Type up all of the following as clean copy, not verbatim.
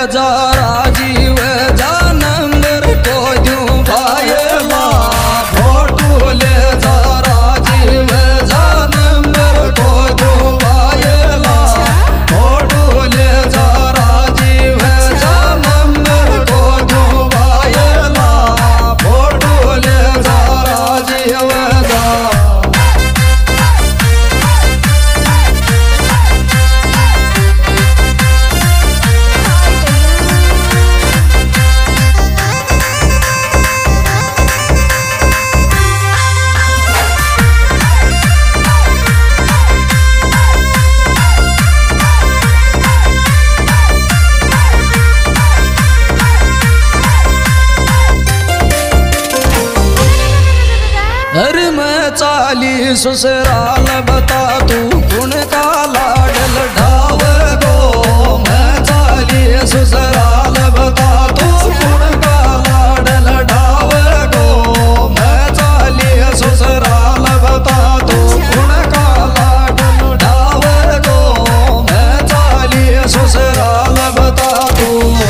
जरा जीव जानंदर को दूं भाईला फोटो ले जरा जीव जानंदर को दूं भाईला फोटो ले जरा जीव जानंदर को दूं भाईला फोटो ले जरा जीव अरे मैं चाली ससुराल बता तू गुण का लाडल ढाव गो मैं चाली ससुराल बता तू गुण का लाडल ढाव गो मैं चाली ससुराल बता तू गुण का लाडल ढाव गो मैं चाली ससुराल बता तू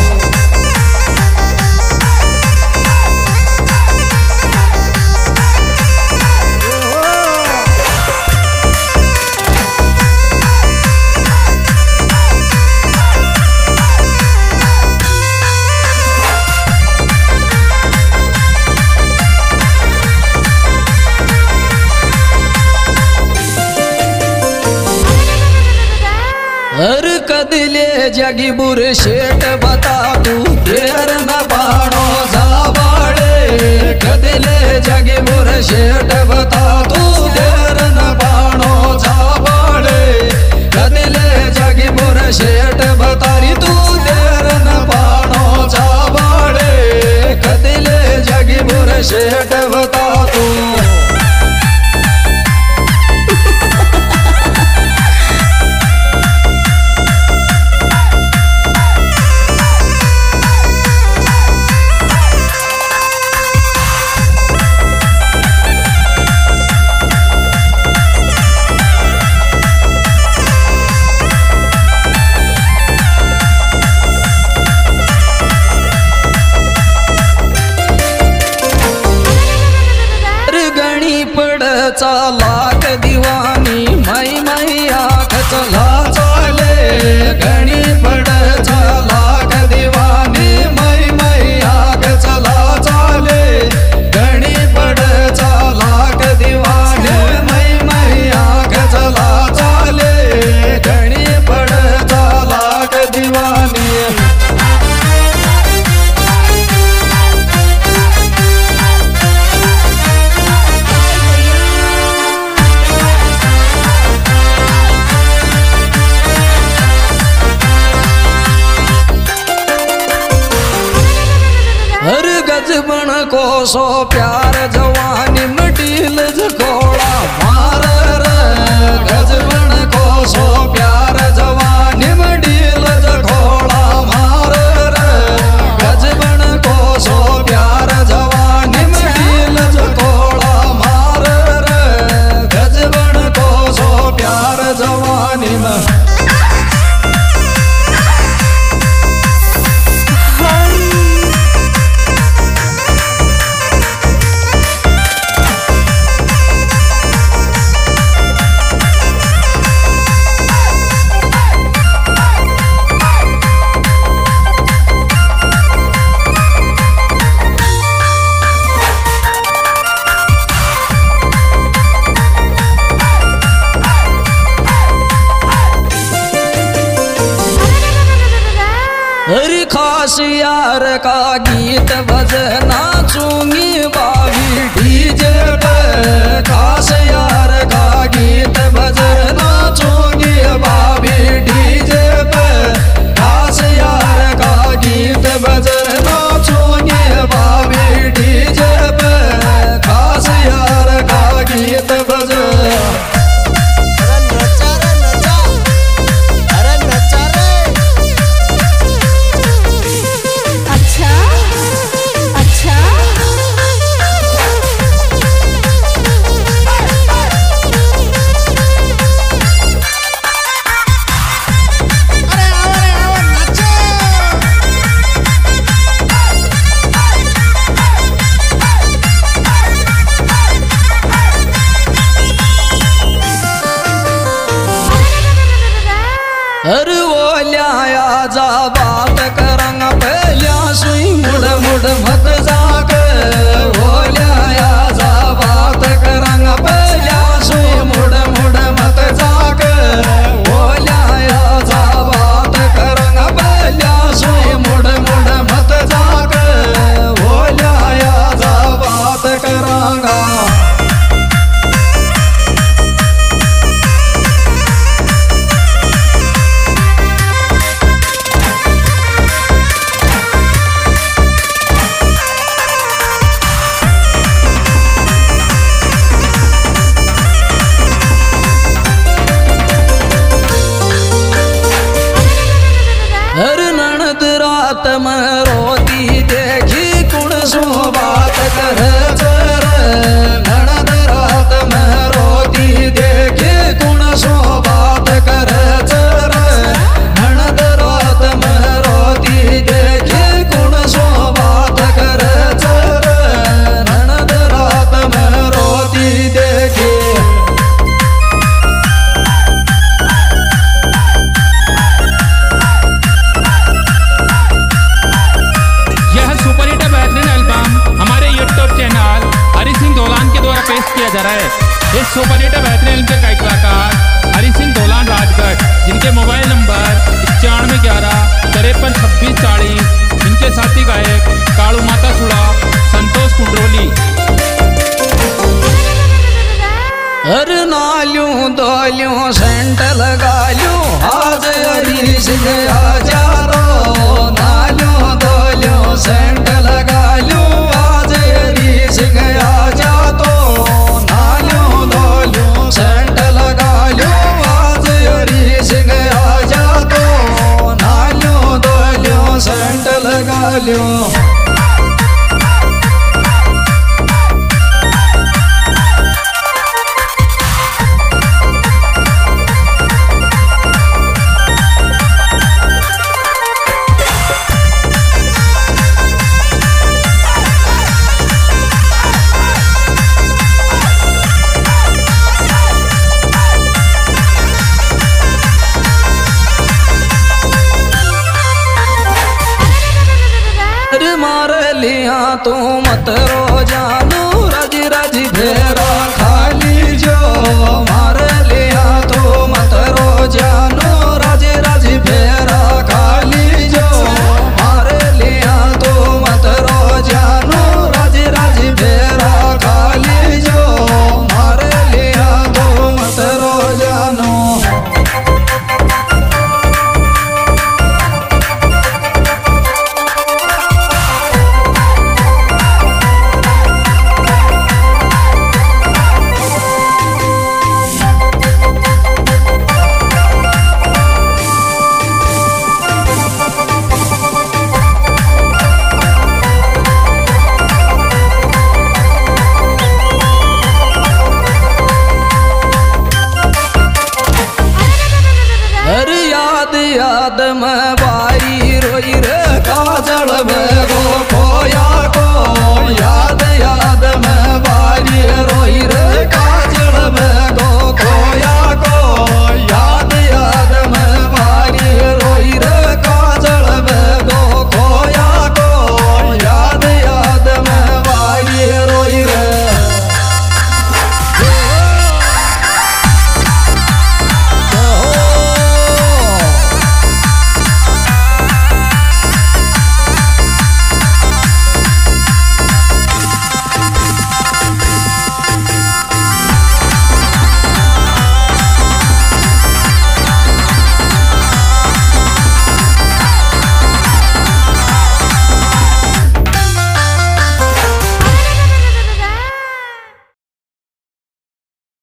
हर कदिले जगी बुर शेट बता तू देर न बाणो जाबाड़े कदिले जगी बुर शेट बता तू देर न बाणो जाबाड़े कदिले जगी बुर शेट बतारी तू देर न बाणो जाबाड़े कदिले जगी बुर शेट बता तू लाख दीवानी मई मई आँख चला चाले घनी पड़ लाख दीवानी मई मई आँख चला चाले घनी पड़ लाख दीवानी मई मई आँख चला चाले घनी पड़ लाख दीवानी हर गजबन को सो प्यार जवानी मटील झकोड़ा मार गजबन को सो प्यार जवानी मटील झकोड़ा मार गजबन को सो प्यार जवानी मटील झकोड़ा मार गजबन को सो प्यार जवानी में हरी खास यार का गीत बजना चूंगी बाबी डीजे पे खास यार का गीत बजना चूंगी बाबी डीजे पे खास यार का गीत बजना चूंगी बाबी डीजे पे खास यार का गीत बजना अच्छा जा रहा है इस सुपरहिट बेहतरीन फिल्म के कलाकार हरि सिंह धोलान राजगढ़, जिनके मोबाइल नंबर 9111535640। इनके साथी गायक कालू माता सुड़ा, संतोष कुंडरोली। हर नालियों दोलियों सेंट लगा लूं, आज हरी सिंह आजा रो। नालियों दोलियों सेंट लगा लूं, आज हरी सिंह आजा तो। नालियों दोलियों सेंट लगा लूं, आज हरी सिंह आजा तो। नालियों दोलियों सेंट लगा लूं। मार लिया तू मत रो जा,